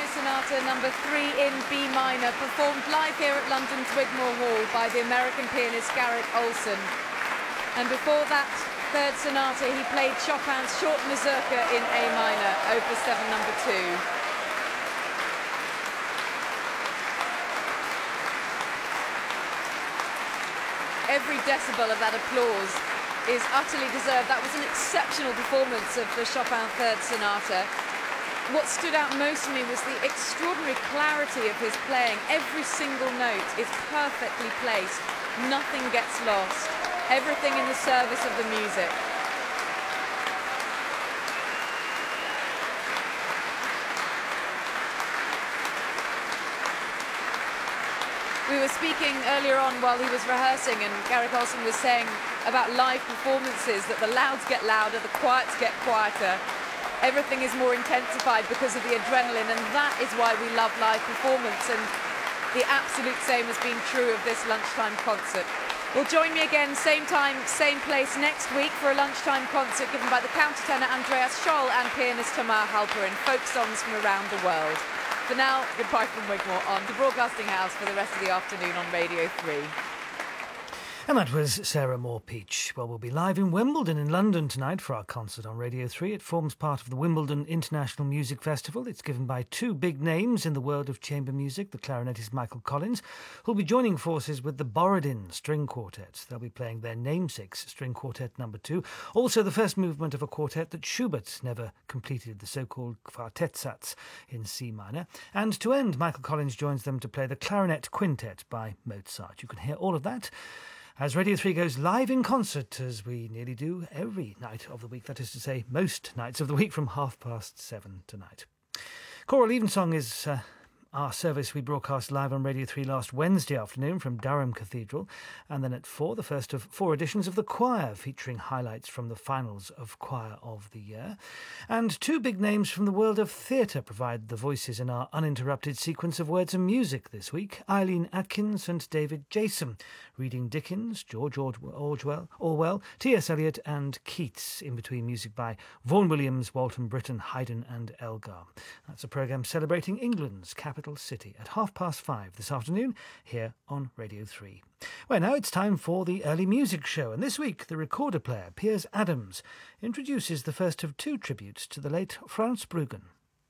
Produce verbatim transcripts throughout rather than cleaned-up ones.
Sonata number three in B minor, performed live here at London's Wigmore Hall by the American pianist Garrick Ohlsson. And before that third sonata, he played Chopin's Short Mazurka in A minor, Opus seven number two. Every decibel of that applause is utterly deserved. That was an exceptional performance of the Chopin Third Sonata. What stood out most to me was the extraordinary clarity of his playing. Every single note is perfectly placed. Nothing gets lost. Everything in the service of the music. We were speaking earlier on while he was rehearsing, and Garrick Ohlsson was saying about live performances that the louds get louder, the quiets get quieter. Everything is more intensified because of the adrenaline, and that is why we love live performance, and the absolute same has been true of this lunchtime concert. Well, join me again, same time, same place next week for a lunchtime concert given by the countertenor Andreas Scholl and pianist Tamar Halperin, folk songs from around the world. For now, goodbye from Wigmore on the Broadcasting House for the rest of the afternoon on Radio three. And that was Sarah Moore-Peach. Well, we'll be live in Wimbledon in London tonight for our concert on Radio three. It forms part of the Wimbledon International Music Festival. It's given by two big names in the world of chamber music, the clarinetist Michael Collins, who'll be joining forces with the Borodin String Quartet. They'll be playing their namesakes String Quartet number two, also the first movement of a quartet that Schubert never completed, the so-called Quartettsatz in C minor. And to end, Michael Collins joins them to play the Clarinet Quintet by Mozart. You can hear all of that as Radio three goes live in concert, as we nearly do every night of the week, that is to say, most nights of the week from half past seven tonight. Choral Evensong is uh, our service we broadcast live on Radio three last Wednesday afternoon from Durham Cathedral, and then at four, the first of four editions of The Choir, featuring highlights from the finals of Choir of the Year. And two big names from the world of theatre provide the voices in our uninterrupted sequence of words and music this week. Eileen Atkins and David Jason, reading Dickens, George Orwell, Orwell, T S Eliot and Keats, in between music by Vaughan Williams, Walton Britton, Haydn and Elgar. That's a programme celebrating England's capital city at half past five this afternoon here on Radio three. Well, now it's time for the Early Music Show, and this week the recorder player Piers Adams introduces the first of two tributes to the late Frans Bruggen.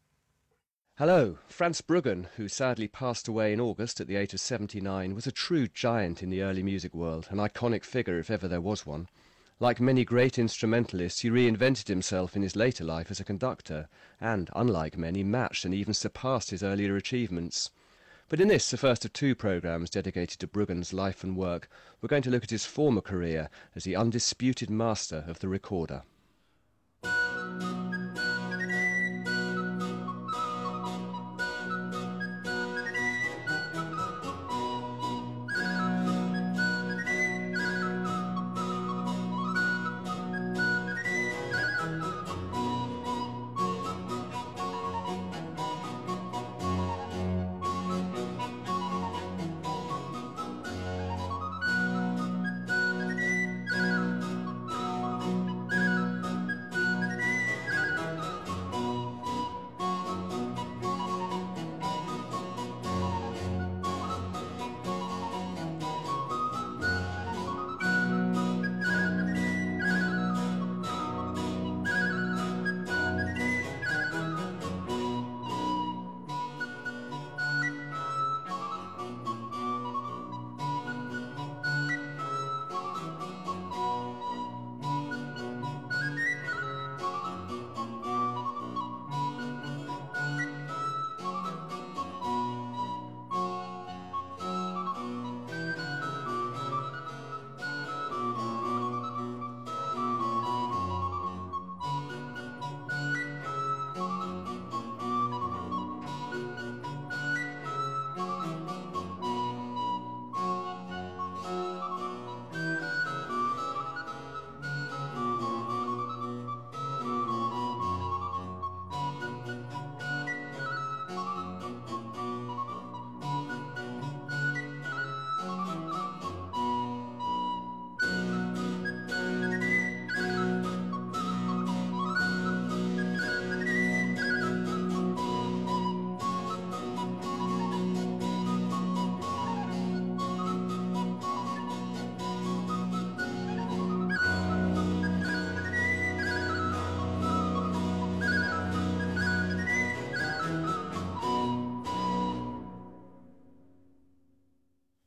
Hello. Frans Bruggen, who sadly passed away in August at the age of seventy-nine, was a true giant in the early music world, an iconic figure if ever there was one. Like many great instrumentalists, he reinvented himself in his later life as a conductor, and, unlike many, matched and even surpassed his earlier achievements. But in this, the first of two programmes dedicated to Bruggen's life and work, we're going to look at his former career as the undisputed master of the recorder.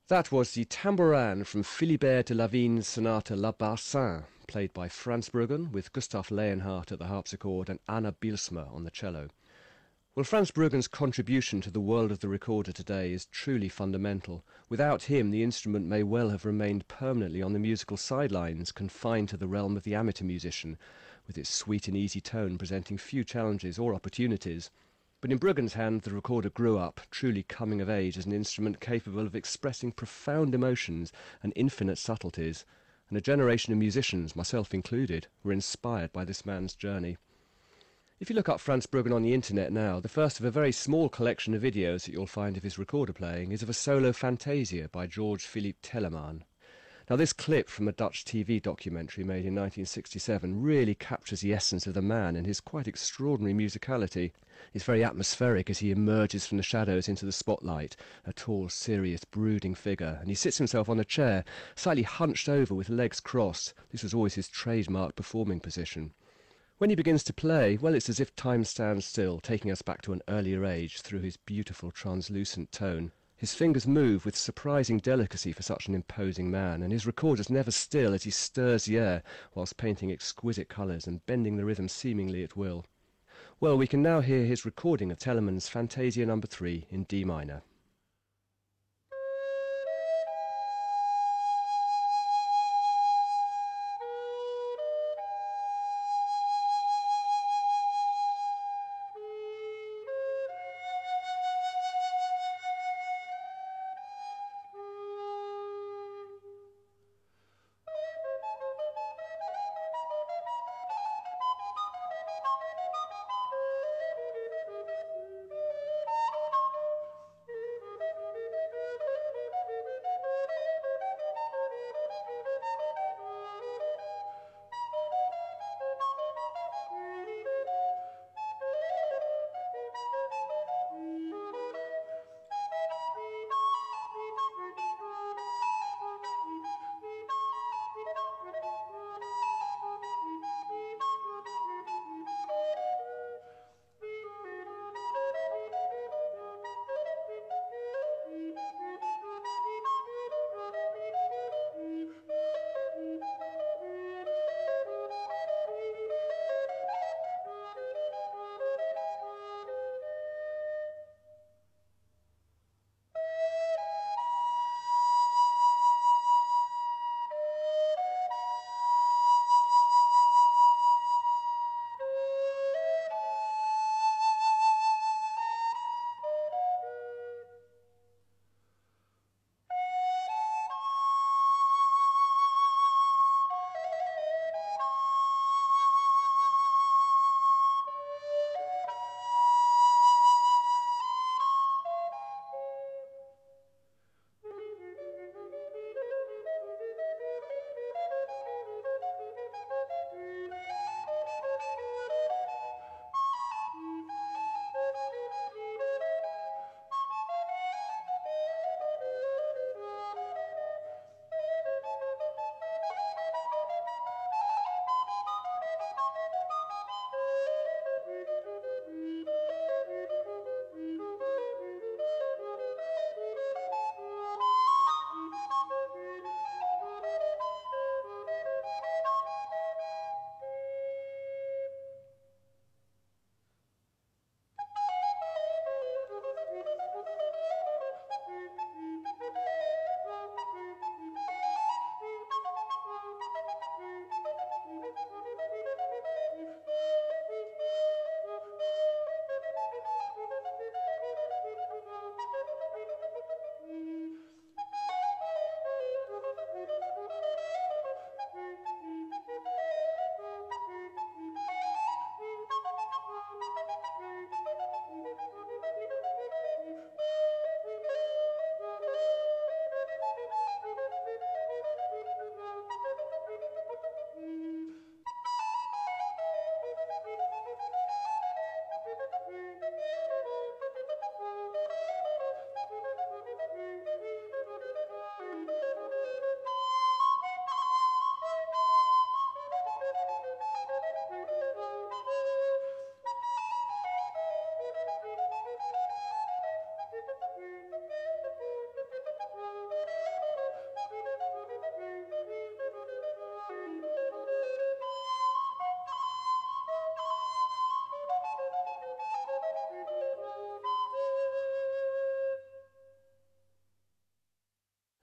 That was the tambourin from Philibert de Lavigne's sonata La Barcin, played by Franz Bruggen with Gustav Leonhardt at the harpsichord and Anna Bielsma on the cello. Well, Franz Bruggen's contribution to the world of the recorder today is truly fundamental. Without him, the instrument may well have remained permanently on the musical sidelines, confined to the realm of the amateur musician, with its sweet and easy tone presenting few challenges or opportunities. But in Bruggen's hand, the recorder grew up, truly coming of age as an instrument capable of expressing profound emotions and infinite subtleties, and a generation of musicians, myself included, were inspired by this man's journey. If you look up Franz Bruggen on the internet now, the first of a very small collection of videos that you'll find of his recorder playing is of a solo Fantasia by George Philipp Telemann. Now, this clip from a Dutch T V documentary made in nineteen sixty-seven really captures the essence of the man and his quite extraordinary musicality. It's very atmospheric as he emerges from the shadows into the spotlight, a tall, serious, brooding figure, and he sits himself on a chair, slightly hunched over with legs crossed. This was always his trademark performing position. When he begins to play, well, it's as if time stands still, taking us back to an earlier age through his beautiful translucent tone. His fingers move with surprising delicacy for such an imposing man, and his record is never still as he stirs the air whilst painting exquisite colours and bending the rhythm seemingly at will. Well, we can now hear his recording of Telemann's Fantasia number three in D minor.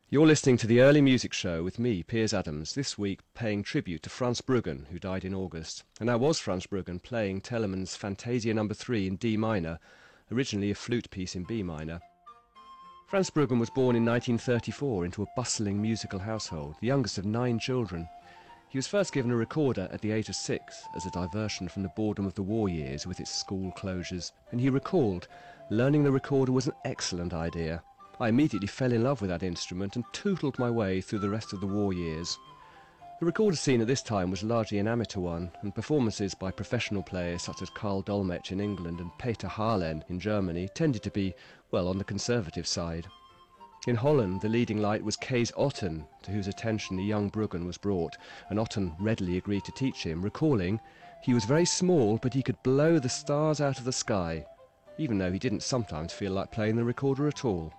You're listening to the Early Music Show with me, Piers Adams, this week paying tribute to Franz Bruggen, who died in August. And that was Franz Bruggen playing Telemann's Fantasia number three in D minor, originally a flute piece in B minor. Franz Bruggen was born in nineteen thirty-four into a bustling musical household, the youngest of nine children. He was first given a recorder at the age of six as a diversion from the boredom of the war years with its school closures, and he recalled, learning the recorder was an excellent idea. I immediately fell in love with that instrument and tootled my way through the rest of the war years. The recorder scene at this time was largely an amateur one, and performances by professional players such as Karl Dolmetsch in England and Peter Harlen in Germany tended to be, well, on the conservative side. In Holland, the leading light was Kees Otten, to whose attention the young Bruggen was brought, and Otten readily agreed to teach him, recalling, he was very small, but he could blow the stars out of the sky, even though he didn't sometimes feel like playing the recorder at all.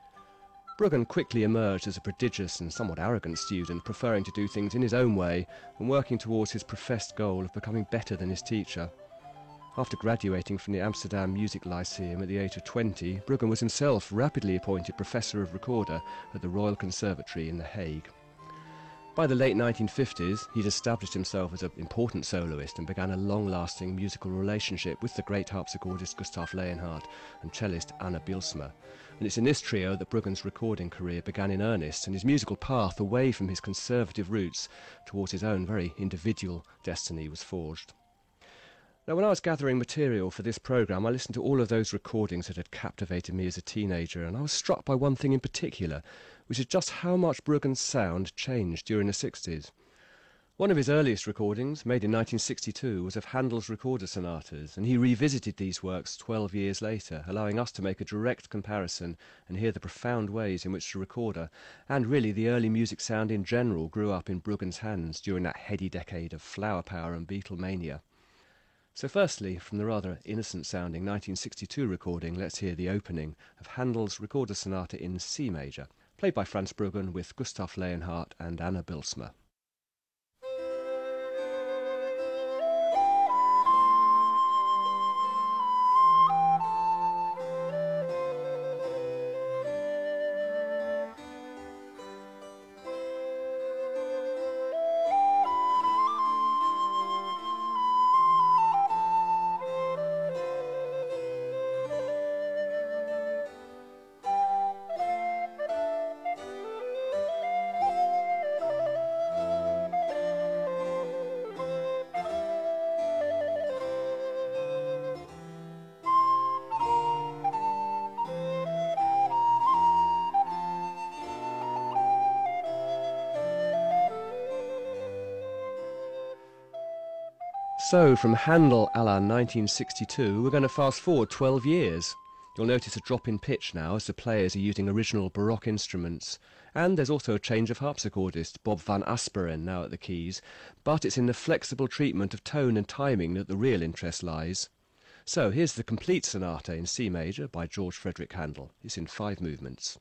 Bruggen quickly emerged as a prodigious and somewhat arrogant student, preferring to do things in his own way and working towards his professed goal of becoming better than his teacher. After graduating from the Amsterdam Music Lyceum at the age of twenty, Bruggen was himself rapidly appointed Professor of Recorder at the Royal Conservatory in The Hague. By the late nineteen fifties, he'd established himself as an important soloist and began a long-lasting musical relationship with the great harpsichordist Gustav Leonhardt and cellist Anna Bylsma. And it's in this trio that Bruggen's recording career began in earnest, and his musical path away from his conservative roots towards his own very individual destiny was forged. Now, when I was gathering material for this programme, I listened to all of those recordings that had captivated me as a teenager, and I was struck by one thing in particular, which is just how much Bruggen's sound changed during the sixties. One of his earliest recordings, made in nineteen sixty-two, was of Handel's Recorder Sonatas, and he revisited these works twelve years later, allowing us to make a direct comparison and hear the profound ways in which the recorder, and really the early music sound in general, grew up in Bruggen's hands during that heady decade of flower power and Beatlemania. So firstly, from the rather innocent-sounding nineteen sixty-two recording, let's hear the opening of Handel's Recorder Sonata in C major, played by Franz Bruggen with Gustav Leonhardt and Anna Bylsma. So, from Handel a la nineteen sixty-two, we're going to fast forward twelve years. You'll notice a drop in pitch now as the players are using original Baroque instruments. And there's also a change of harpsichordist, Bob van Asperen, now at the keys. But it's in the flexible treatment of tone and timing that the real interest lies. So, here's the complete sonata in C major by George Frederick Handel. It's in five movements.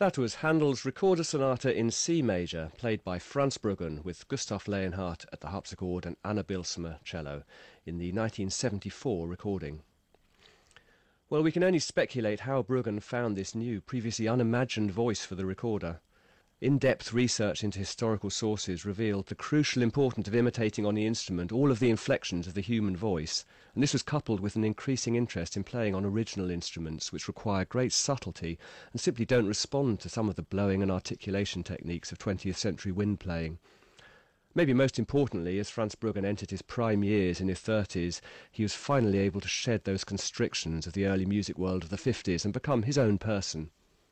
That was Handel's Recorder Sonata in C major, played by Frans Bruggen with Gustav Leonhardt at the harpsichord and Anna Bilsma cello in the nineteen seventy-four recording. Well, we can only speculate how Bruggen found this new, previously unimagined voice for the recorder. In-depth research into historical sources revealed the crucial importance of imitating on the instrument all of the inflections of the human voice, and this was coupled with an increasing interest in playing on original instruments which require great subtlety and simply don't respond to some of the blowing and articulation techniques of twentieth century wind playing. Maybe most importantly, as Frans Bruggen entered his prime years in his thirties, he was finally able to shed those constrictions of the early music world of the fifties and become his own person.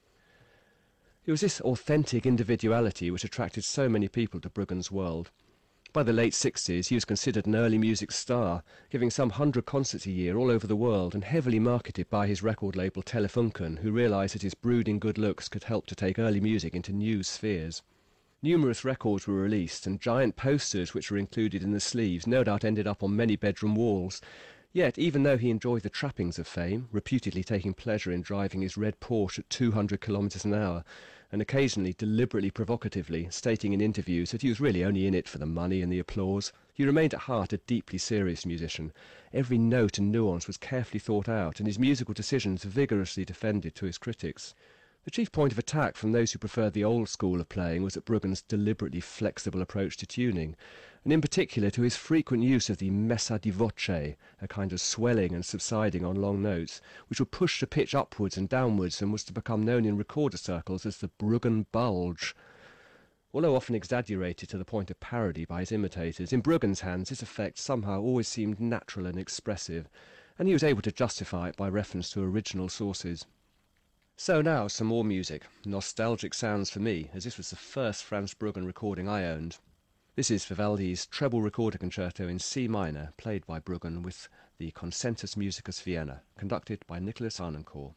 It was this authentic individuality which attracted so many people to Bruggen's world. By the late sixties, he was considered an early music star, giving some hundred concerts a year all over the world and heavily marketed by his record label Telefunken, who realised that his brooding good looks could help to take early music into new spheres. Numerous records were released, and giant posters which were included in the sleeves no doubt ended up on many bedroom walls. Yet, even though he enjoyed the trappings of fame, reputedly taking pleasure in driving his red Porsche at two hundred kilometres an hour, and occasionally deliberately provocatively stating in interviews that he was really only in it for the money and the applause, he remained at heart a deeply serious musician. Every note and nuance was carefully thought out, and his musical decisions vigorously defended to his critics. The chief point of attack from those who preferred the old school of playing was at Bruggen's deliberately flexible approach to tuning, and in particular to his frequent use of the messa di voce, a kind of swelling and subsiding on long notes, which would push the pitch upwards and downwards and was to become known in recorder circles as the Bruggen bulge. Although often exaggerated to the point of parody by his imitators, in Bruggen's hands this effect somehow always seemed natural and expressive, and he was able to justify it by reference to original sources. So now, some more music. Nostalgic sounds for me, as this was the first Frans Bruggen recording I owned. This is Vivaldi's Treble Recorder Concerto in C minor, played by Bruggen with the Concentus Musicus Vienna, conducted by Nicholas Arnoncourt.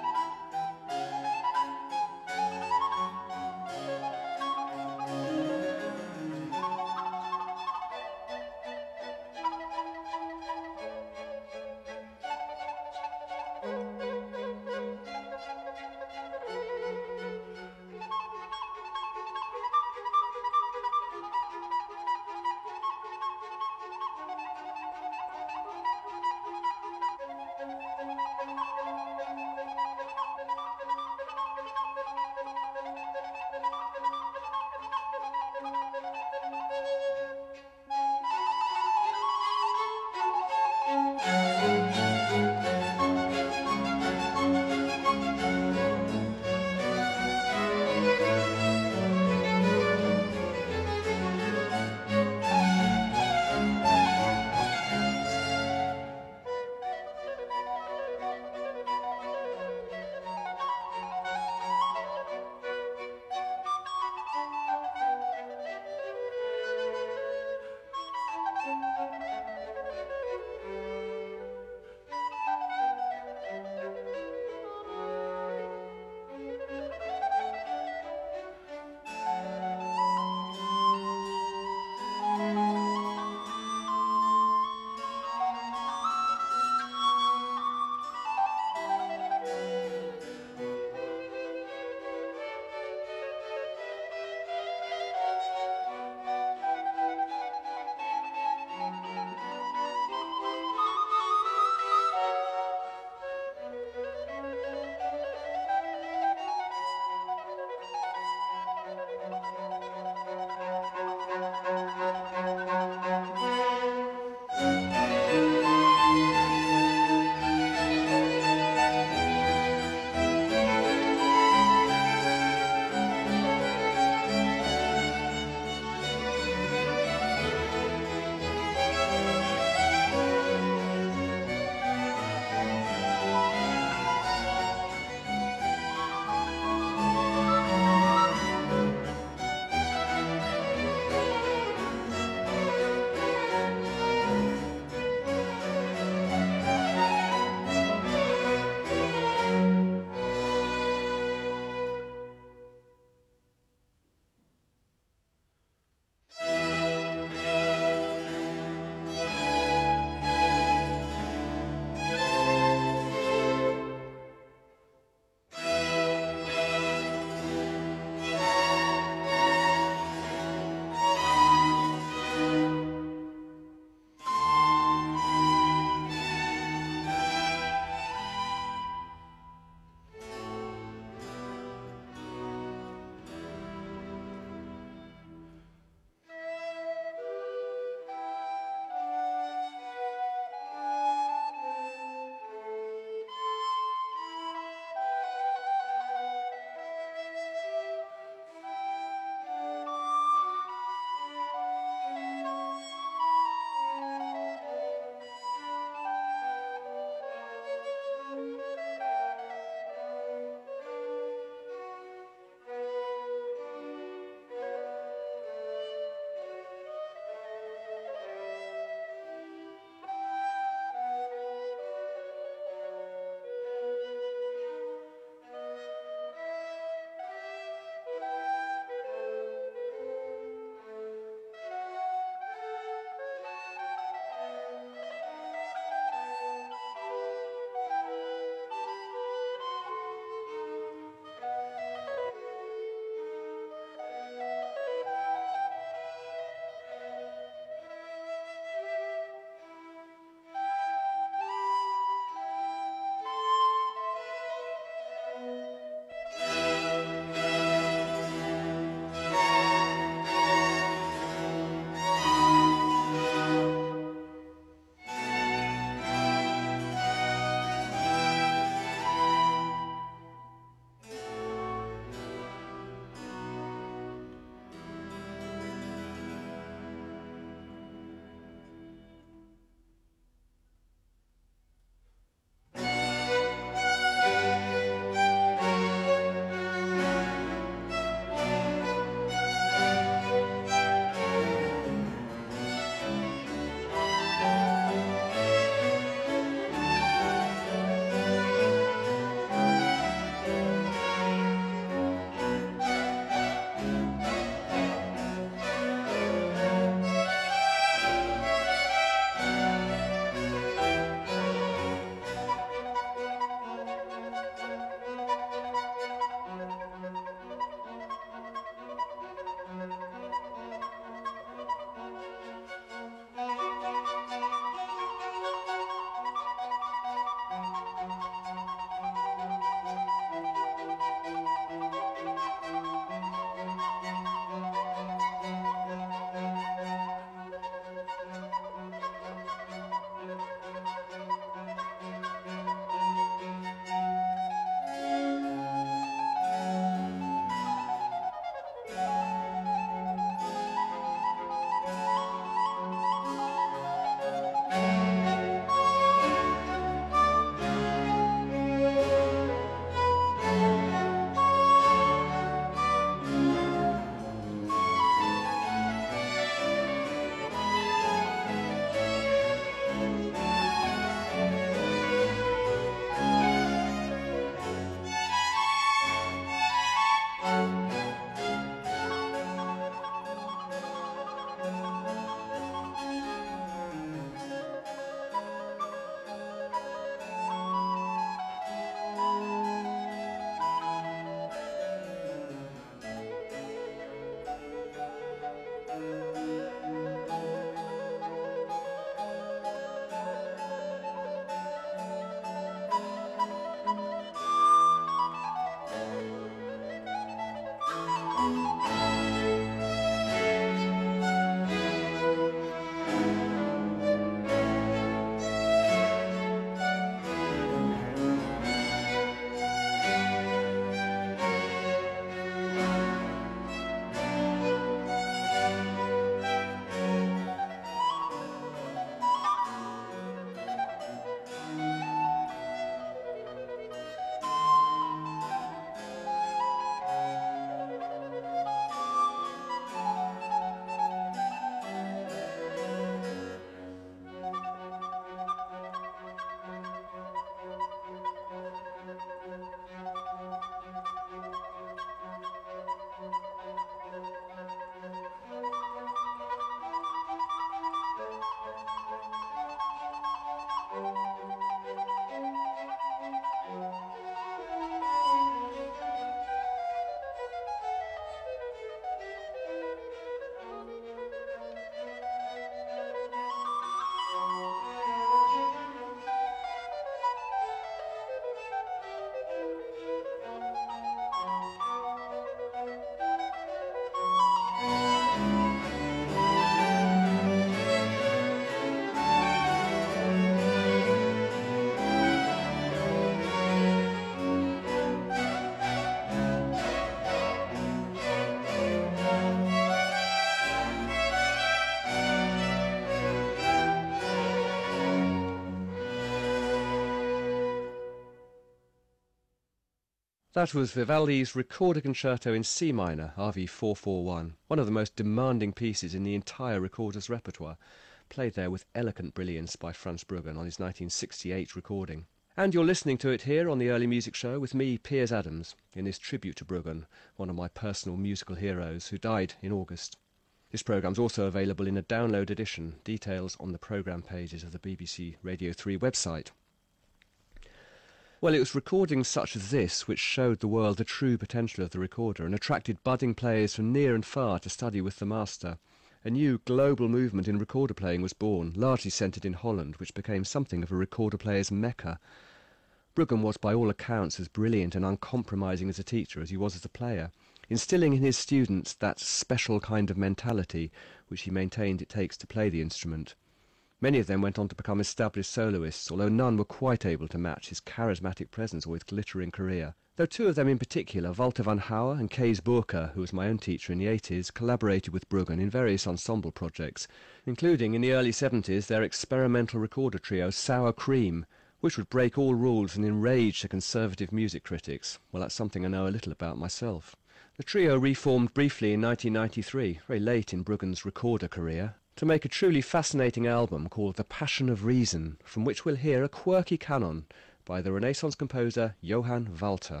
That was Vivaldi's Recorder Concerto in C minor, R V four forty-one, one of the most demanding pieces in the entire recorder's repertoire, played there with elegant brilliance by Frans Bruggen on his nineteen sixty-eight recording. And you're listening to it here on the Early Music Show with me, Piers Adams, in this tribute to Bruggen, one of my personal musical heroes who died in August. This programme's also available in a download edition, details on the programme pages of the B B C Radio three website. Well, it was recordings such as this which showed the world the true potential of the recorder and attracted budding players from near and far to study with the master. A new global movement in recorder playing was born, largely centred in Holland, which became something of a recorder player's mecca. Bruggen was by all accounts as brilliant and uncompromising as a teacher as he was as a player, instilling in his students that special kind of mentality which he maintained it takes to play the instrument. Many of them went on to become established soloists, although none were quite able to match his charismatic presence or his glittering career. Though two of them in particular, Walter van Hauer and Kees Burker, who was my own teacher in the eighties, collaborated with Bruggen in various ensemble projects, including in the early seventies their experimental recorder trio Sour Cream, which would break all rules and enrage the conservative music critics. Well, that's something I know a little about myself. The trio reformed briefly in nineteen ninety-three, very late in Bruggen's recorder career, to make a truly fascinating album called The Passion of Reason, from which we'll hear a quirky canon by the Renaissance composer Johann Walter.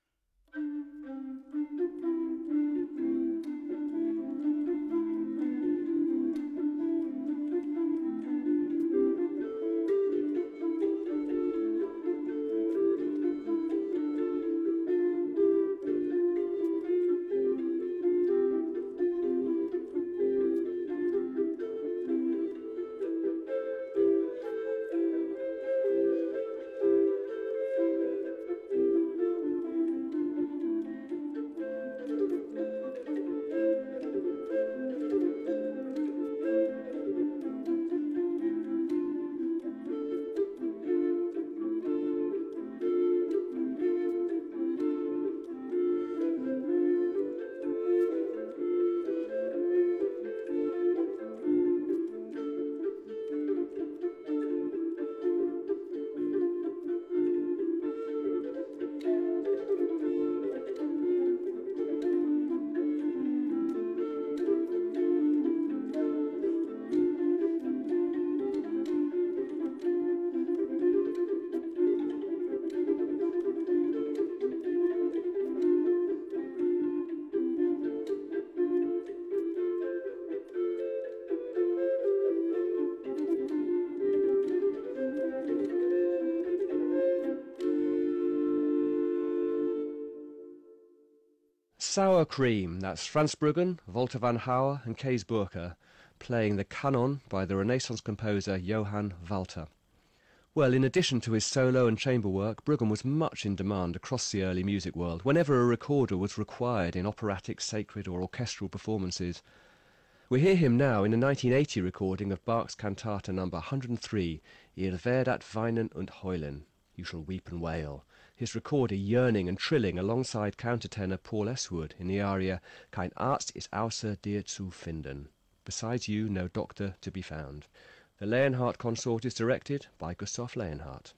Sour Cream, that's Frans Bruggen, Walter van Hauer and Kees Burker, playing the Canon by the Renaissance composer Johann Walter. Well, in addition to his solo and chamber work, Bruggen was much in demand across the early music world, whenever a recorder was required in operatic, sacred or orchestral performances. We hear him now in a nineteen eighty recording of Bach's cantata number one hundred three, Ihr werdet weinen und heulen, You Shall Weep and Wail, his recorder yearning and trilling alongside countertenor Paul Eswood in the aria Kein Arzt ist außer dir zu finden, Besides you no doctor to be found. The Leonhardt consort is directed by Gustav Leonhardt.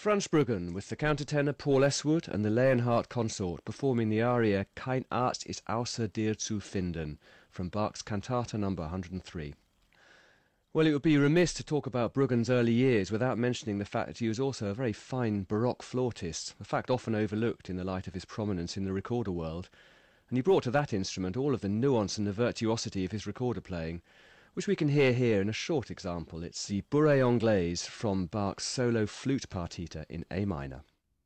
Franz Bruggen with the countertenor Paul Eswood and the Leonhardt Consort performing the aria Kein Arzt ist außer dir zu finden from Bach's Cantata number one hundred three. Well, it would be remiss to talk about Bruggen's early years without mentioning the fact that he was also a very fine Baroque flautist, a fact often overlooked in the light of his prominence in the recorder world, and he brought to that instrument all of the nuance and the virtuosity of his recorder playing, which we can hear here in a short example. It's the Bourrée Anglaise from Bach's solo flute partita in A minor.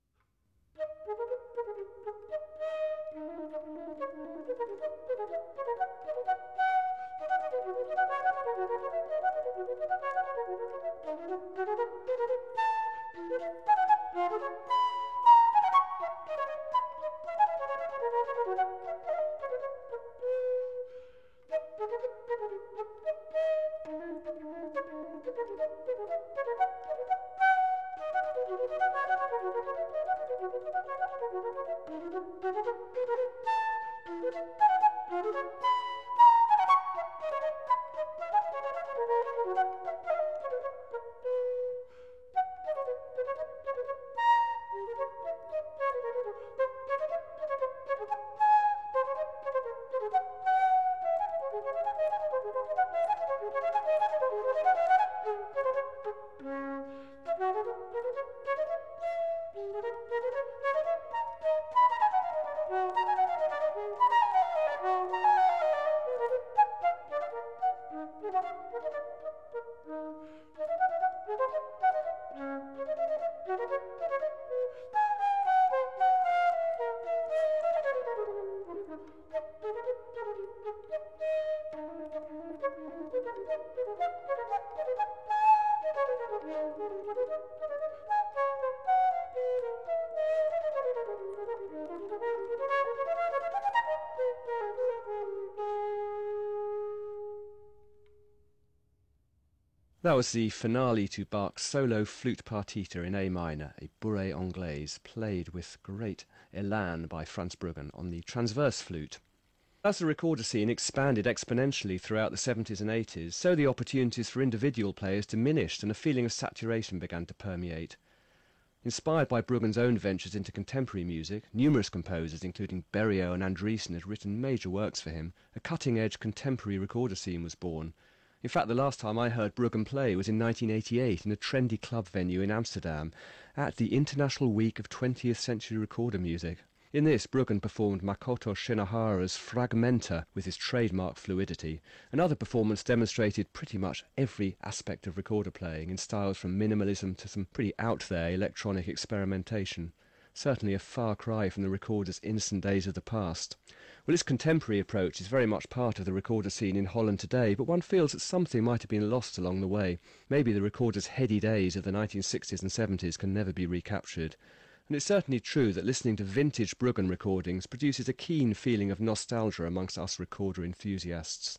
That was the finale to Bach's solo flute partita in A minor, a Bourrée Anglaise, played with great élan by Franz Bruggen on the transverse flute. As the recorder scene expanded exponentially throughout the seventies and eighties, so the opportunities for individual players diminished and a feeling of saturation began to permeate. Inspired by Bruggen's own ventures into contemporary music, numerous composers, including Berio and Andriessen, had written major works for him. A cutting-edge contemporary recorder scene was born. In fact, the last time I heard Bruggen play was in nineteen eighty-eight in a trendy club venue in Amsterdam at the International Week of twentieth Century Recorder Music. In this, Bruggen performed Makoto Shinohara's Fragmenta with his trademark fluidity. Another performance demonstrated pretty much every aspect of recorder playing, in styles from minimalism to some pretty out-there electronic experimentation. Certainly a far cry from the recorder's innocent days of the past. Well, this contemporary approach is very much part of the recorder scene in Holland today, but one feels that something might have been lost along the way. Maybe the recorder's heady days of the nineteen sixties and seventies can never be recaptured. And it's certainly true that listening to vintage Bruggen recordings produces a keen feeling of nostalgia amongst us recorder enthusiasts.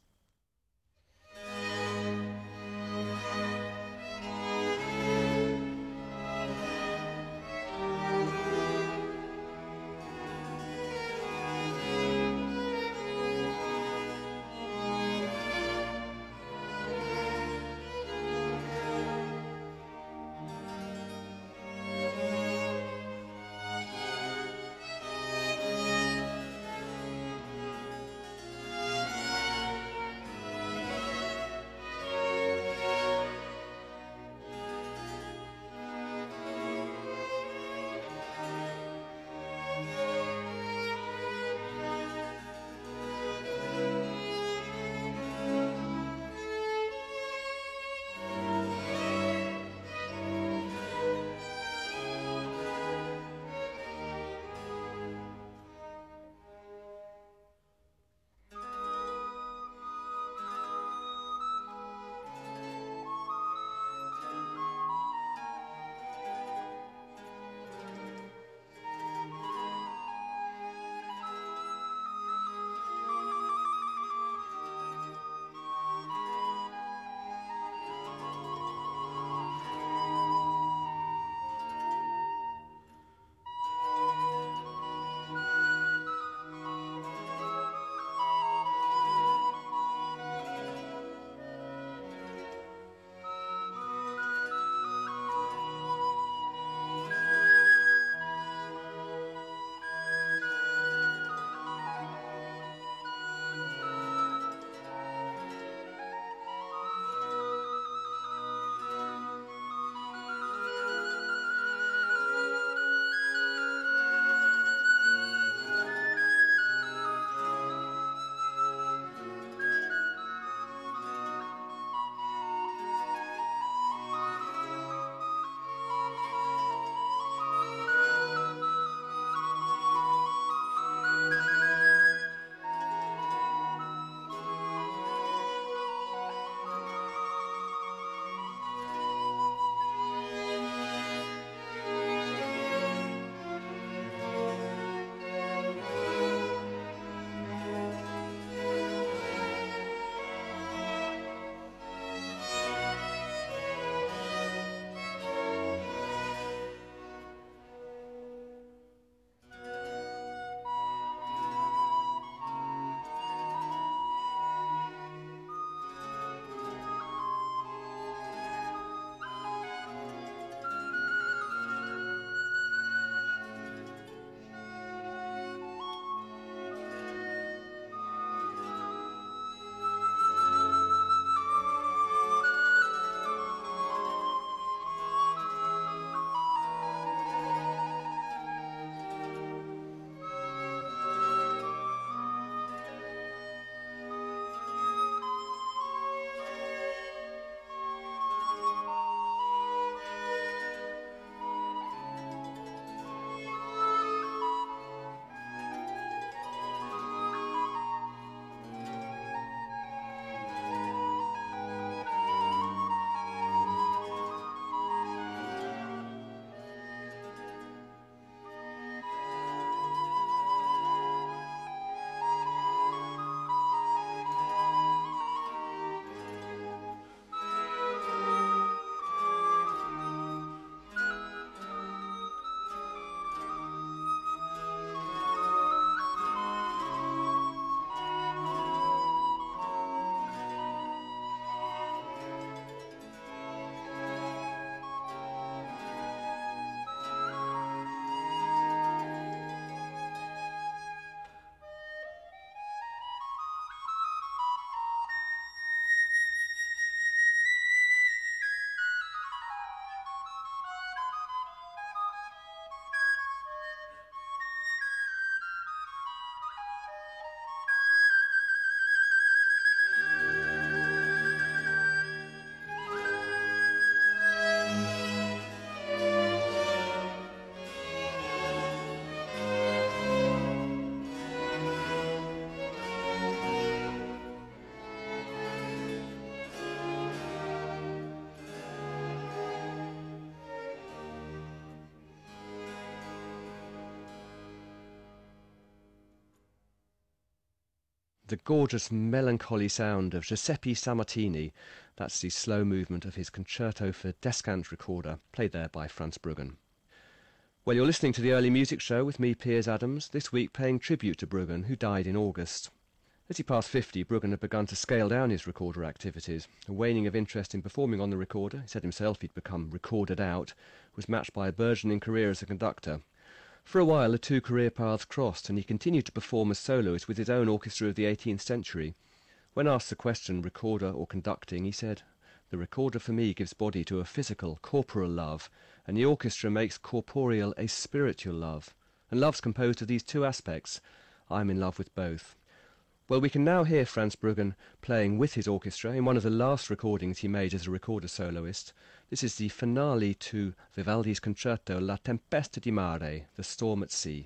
the gorgeous melancholy sound of Giuseppe Sammartini. That's the slow movement of his concerto for descant recorder, played there by Frans Bruggen. Well, you're listening to the Early Music Show with me, Piers Adams, this week paying tribute to Bruggen, who died in August. As he passed fifty, Bruggen had begun to scale down his recorder activities. A waning of interest in performing on the recorder, he said himself he'd become recorded out, was matched by a burgeoning career as a conductor. For a while, the two career paths crossed, and he continued to perform as soloist with his own orchestra of the eighteenth century. When asked the question, recorder or conducting, he said, "The recorder for me gives body to a physical, corporal love, and the orchestra makes corporeal a spiritual love. And love's composed of these two aspects. I'm in love with both." Well, we can now hear Frans Bruggen playing with his orchestra in one of the last recordings he made as a recorder soloist. This is the finale to Vivaldi's concerto La Tempesta di Mare, The Storm at Sea.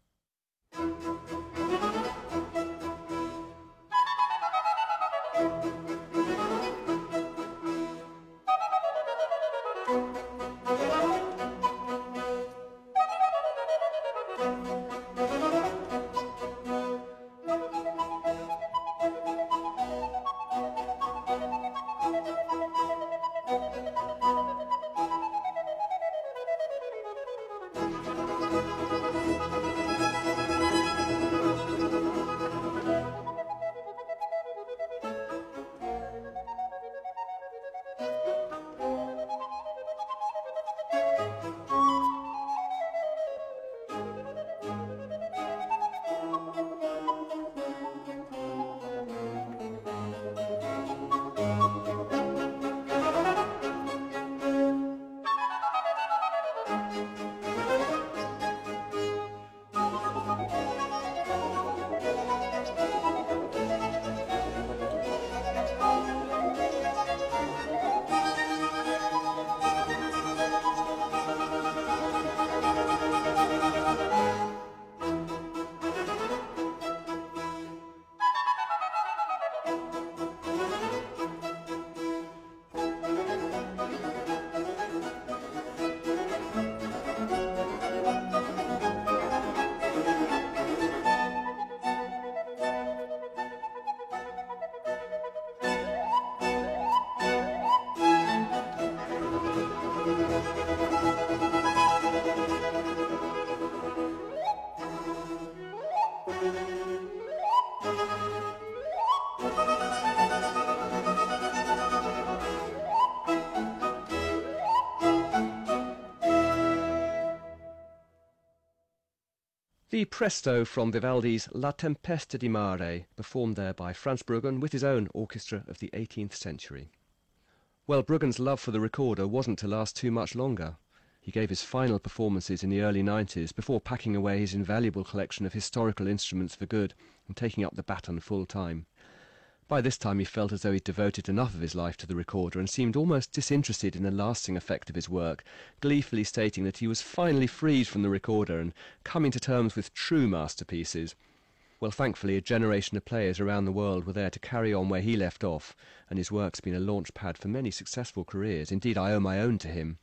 The presto from Vivaldi's La Tempesta di Mare, performed there by Frans Bruggen with his own orchestra of the eighteenth century. Well, Bruggen's love for the recorder wasn't to last too much longer. He gave his final performances in the early nineties before packing away his invaluable collection of historical instruments for good and taking up the baton full time. By this time he felt as though he'd devoted enough of his life to the recorder and seemed almost disinterested in the lasting effect of his work, gleefully stating that he was finally freed from the recorder and coming to terms with true masterpieces. Well, thankfully, a generation of players around the world were there to carry on where he left off, and his work's been a launch pad for many successful careers. Indeed, I owe my own to him.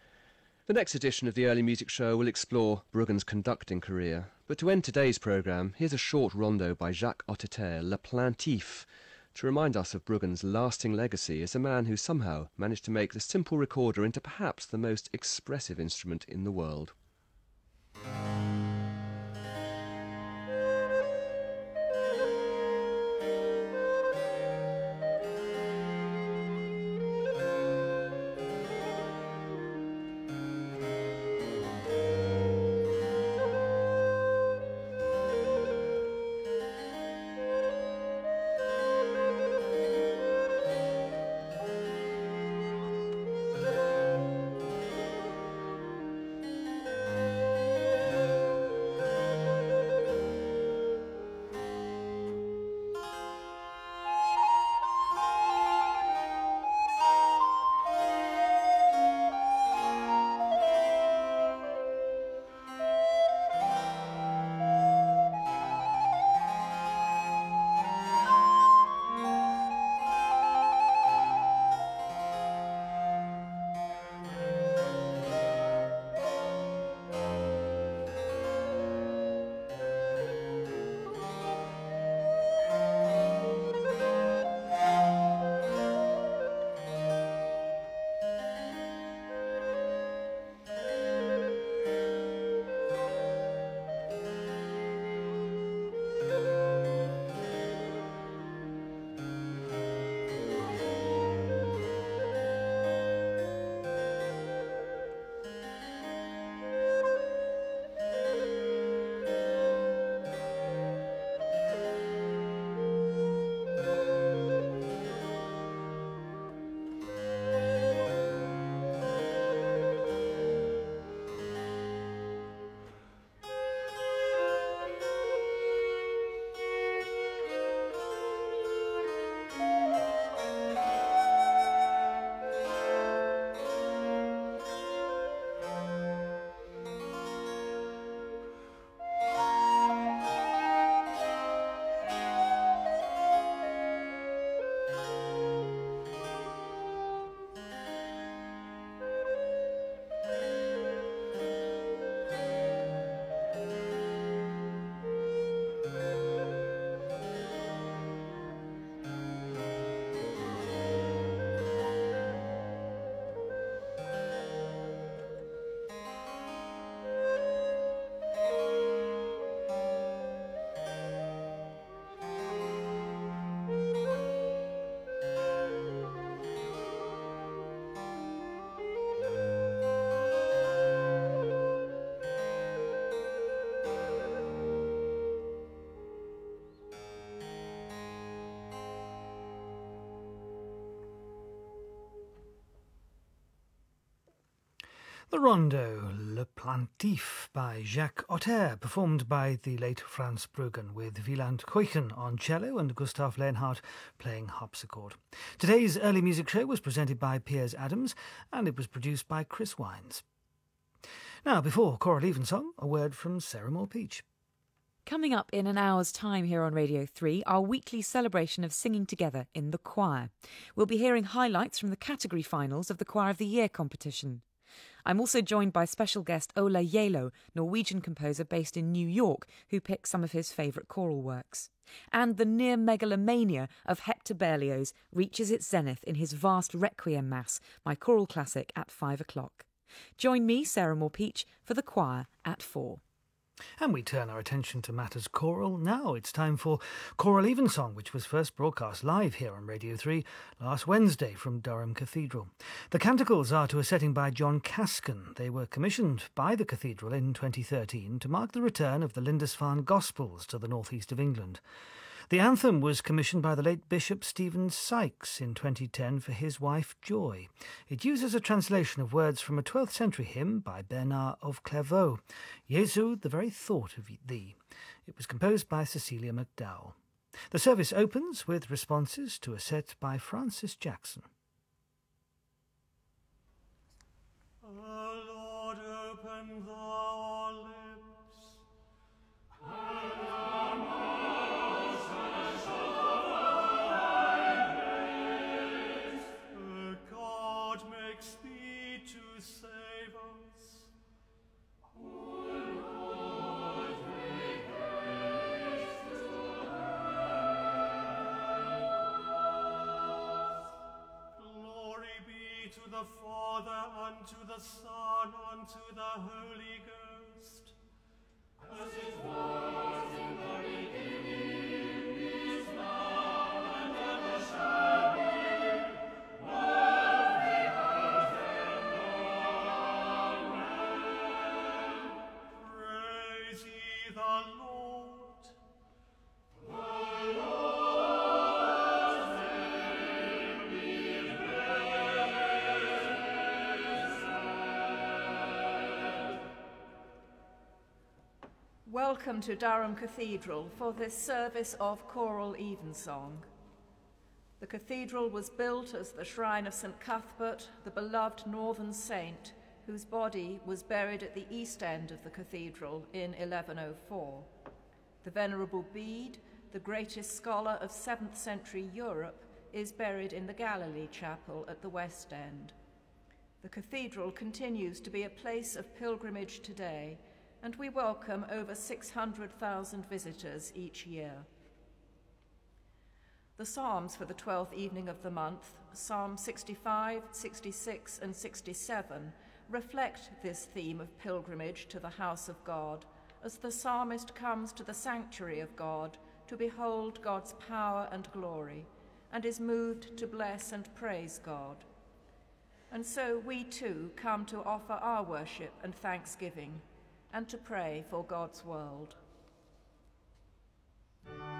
The next edition of the Early Music Show will explore Bruggen's conducting career. But to end today's programme, here's a short rondo by Jacques Hotteterre, Le Plaintif, to remind us of Bruggen's lasting legacy as a man who somehow managed to make the simple recorder into perhaps the most expressive instrument in the world. The rondo Le Plantif by Jacques Otter, performed by the late Frans Bruggen, with Wieland Keuchen on cello and Gustav Lehnhardt playing harpsichord. Today's early music show was presented by Piers Adams, and it was produced by Chris Wines. Now, before Choral Evensong, a word from Sarah Moore-Peach. Coming up in an hour's time here on Radio three, our weekly celebration of singing together in the choir. We'll be hearing highlights from the category finals of the Choir of the Year competition. I'm also joined by special guest Ola Yelo, Norwegian composer based in New York, who picks some of his favourite choral works. And the near megalomania of Hector Berlioz reaches its zenith in his vast Requiem Mass, my choral classic, at five o'clock. Join me, Sarah Moore-Peach, for the choir at four. And we turn our attention to matters choral. Now it's time for Choral Evensong, which was first broadcast live here on Radio three last Wednesday from Durham Cathedral. The canticles are to a setting by John Caskin. They were commissioned by the cathedral in twenty thirteen to mark the return of the Lindisfarne Gospels to the northeast of England. The anthem was commissioned by the late Bishop Stephen Sykes in twenty ten for his wife Joy. It uses a translation of words from a twelfth century hymn by Bernard of Clairvaux, Jesu, the very thought of thee. It was composed by Cecilia McDowell. The service opens with responses to a set by Francis Jackson. O Lord, open thou our lips, and our mouths O God, make speed to save us. O Lord, make haste to help us. Glory be to the Father, and to the Son, and to the Holy Ghost, as it was in the beginning, is now, and ever shall be, world without end. Amen. Praise ye the Lord. The Lord's name be praised. Welcome to Durham Cathedral for this service of Choral Evensong. The cathedral was built as the shrine of Saint Cuthbert, the beloved northern saint, whose body was buried at the east end of the cathedral in eleven oh four. The Venerable Bede, the greatest scholar of seventh century Europe, is buried in the Galilee Chapel at the west end. The cathedral continues to be a place of pilgrimage today, and we welcome over six hundred thousand visitors each year. The Psalms for the twelfth evening of the month, Psalm sixty-five, sixty-six, and sixty-seven, reflect this theme of pilgrimage to the house of God, as the psalmist comes to the sanctuary of God to behold God's power and glory, and is moved to bless and praise God. And so we too come to offer our worship and thanksgiving, and to pray for God's world.